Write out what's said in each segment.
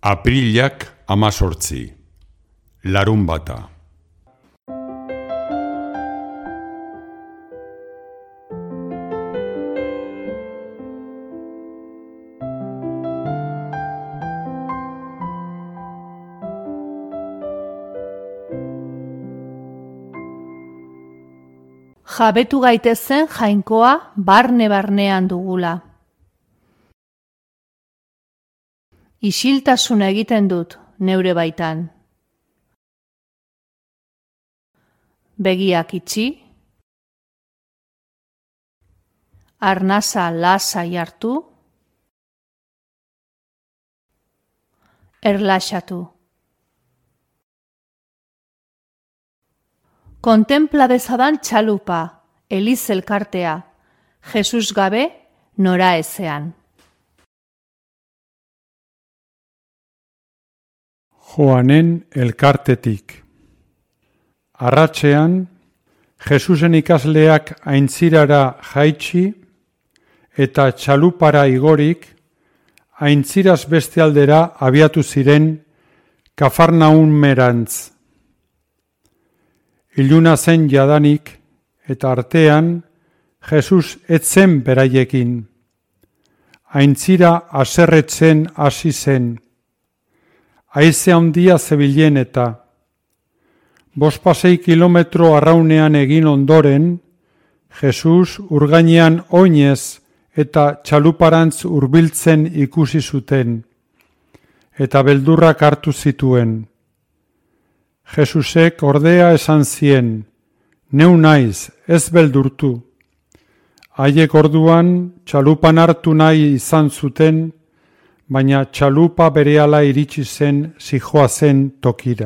Aprilak 18, larunbata. Jabetu gaitezen jainkoa barne-barnean dugula. Isiltasuna egiten dut neure baitan. Begiak itxi, arnasa lasai hartu, erlaxatu. Kontempla dezadan txalupa, Eliz elkartea, Jesus gabe nora ezean. Joanen elkartetik. Arratsean, Jesusen ikasleak aintzirara jaitsi eta txalupara igorik, aintziraz beste aldera abiatu ziren Kafarnaummerantz. Iluna zen jadanik eta artean Jesus ez zen beraiekin. Aintzira haserretzen hasi zen. Haize handia zebilen eta 5-6 kilometro arraunean egin ondoren, Jesus urgainean oinez eta txaluparantz hurbiltzen ikusi zuten, eta beldurrak hartu zituen. Jesusek ordea esan zien, neu naiz, ez beldurtu. Haiek orduan txalupan hartu nahi izan zuten, baina txalupa berehala iritsi zen zihoazen tokira.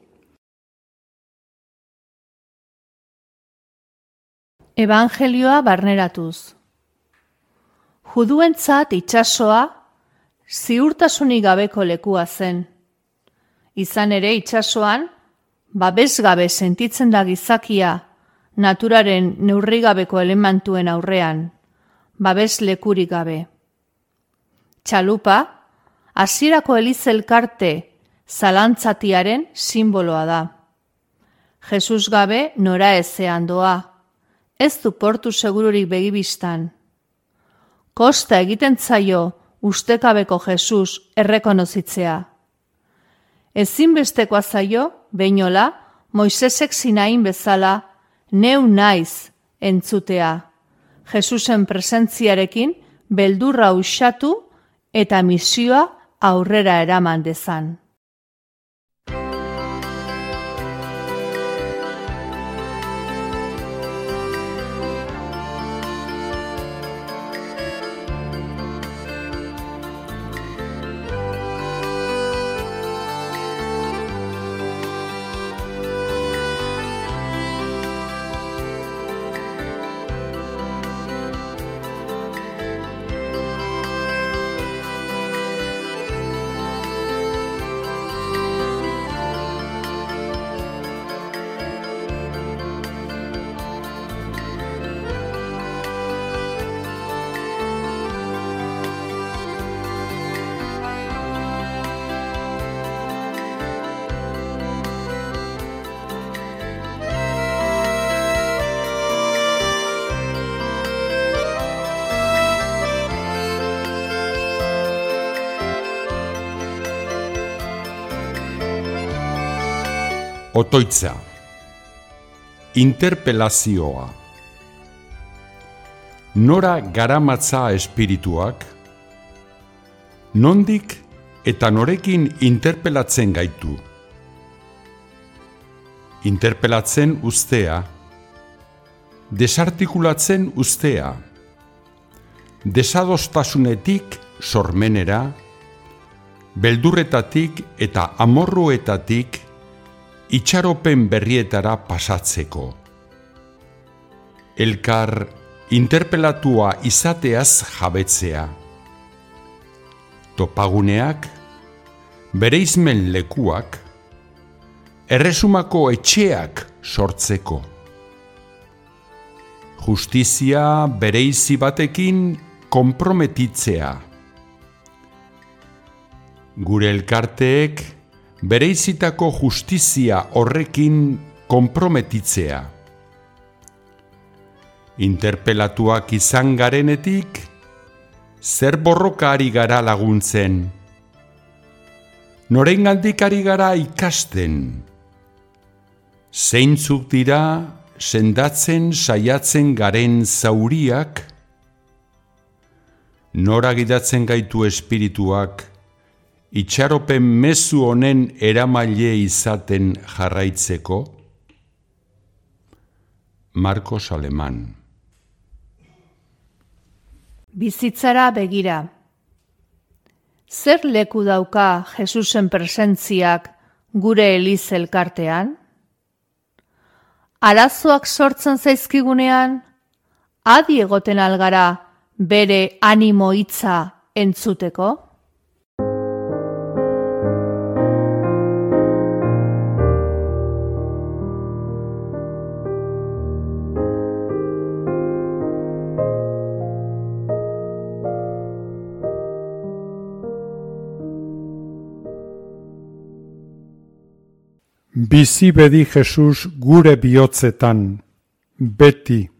Evangelioa barneratuz. Juduentzat itsasoa ziurtasunik gabeko lekua zen. Izan ere itsasoan, babesgabe sentitzen da gizakia naturaren neurrigabeko elementuen aurrean, babes lekurik gabe. Txalupa, hasierako Eliz elkarte zalantzatiaren simboloa da. Jesus gabe nora ezean doa, ez du portu segururik begibistan. Kosta egiten zaio ustekabeko Jesus errekonozitzea. Ezinbestekoa zaio, beinola, Moisesek Sinain bezala, neu naiz entzutea. Jesusen presentziarekin beldurra uxatu eta misioa aurrera eraman dezan. Otoitza. Interpelazioa. Nora garamatza espirituak? Nondik eta norekin interpelatzen gaitu? Interpelatzen ustea. Desartikulatzen ustea. Desadostasunetik sormenera, beldurretatik eta amorruetatik itxaropen berrietara pasatzeko. Elkar interpelatua izateaz jabetzea. Topaguneak, bereizmen lekuak, erresumako etxeak sortzeko. Justizia bereizi batekin konprometitzea. Gure elkarteek bereizitako justizia horrekin konprometitzea. Interpelatuak izan garenetik, zer borroka ari gara laguntzen? Norengandik ari gara ikasten? Zeintzuk dira sendatzen saiatzen garen zauriak? Nora gidatzen gaitu espirituak, itxaropen mezu honen eramaile izaten jarraitzeko? Marcos Aleman. Bizitzara begira. Zer leku dauka Jesusen presentziak gure eliz elkartean? Arazoak sortzen zaizkigunean, adi egoten algara bere animo hitza entzuteko? Bizi bedi Jesus gure bihotzetan, beti.